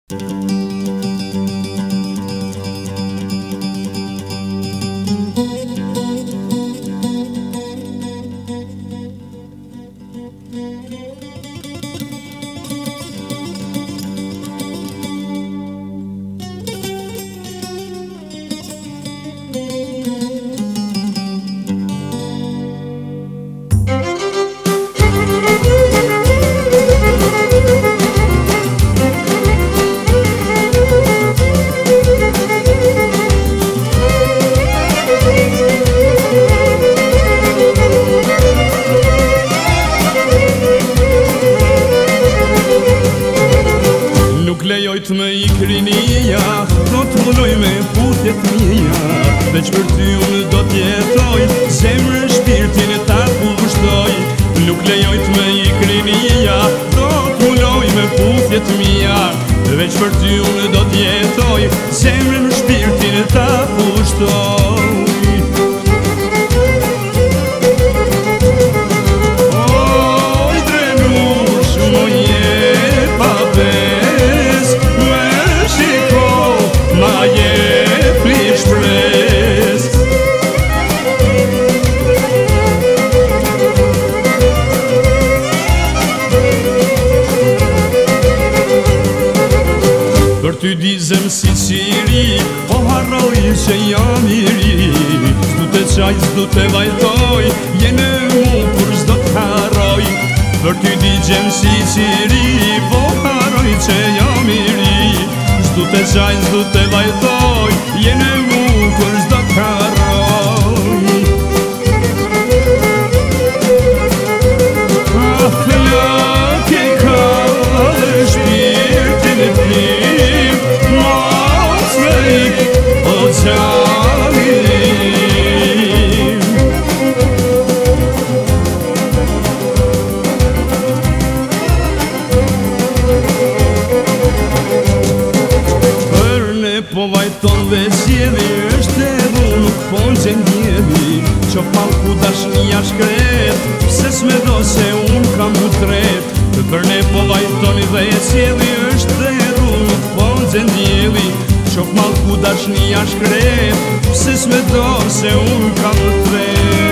Nuk lejoj të më i krinia, do të vulloj me putet mija. Veç për ty unë do t'jetoj, zemrën shpirtin e ta pushtoj. Nuk lejoj të më i krinia, do të vulloj me putet mija. Veç për ty unë do t'jetoj, zemrën shpirtin e ta pushtoj. Për ty dizem si qiri, po harroj që jam i ri. S'du të qaj, s'du të vajtoj, jene mu kur s'do t'harroj. Për ty dizem si qiri, po harroj që jam i ri. S'du të qaj, s'du të vajtoj, jene mu kur s'do t'harroj. Po vajton dhe zjedhi është edhe nuk po në gjendjeli. Qo palku dashnia shkret, pse s'me do se unë kam u tret. Për ne po vajton dhe zjedhi është edhe nuk po në gjendjeli. Qo palku dashnia shkret, pse s'me do se unë kam u tret.